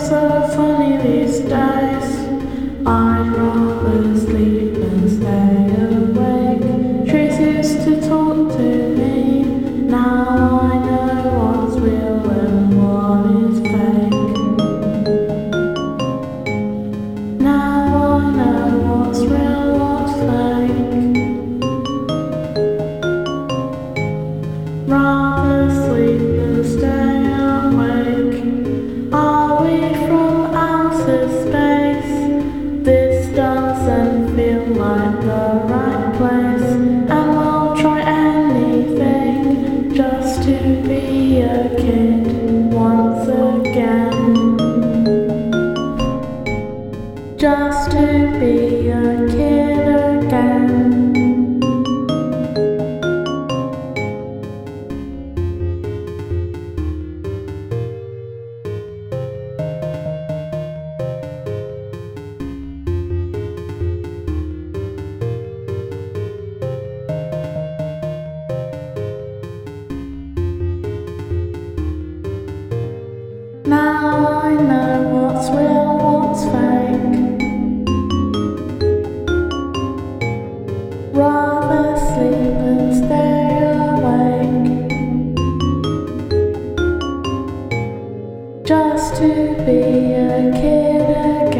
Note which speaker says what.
Speaker 1: so funny these days. I'd rather sleep than stay awake. Trees used to talk to me. Now I know what's real and what is fake. Now I know what's real, what's fake. Rather sleep than stay awake. Are we from outer space? This doesn't feel like the right place, and we'll try anything just to be a kid once again. Just to be a kid again. Now I know what's real, what's fake. Rather sleep than stay awake. Just to be a kid again.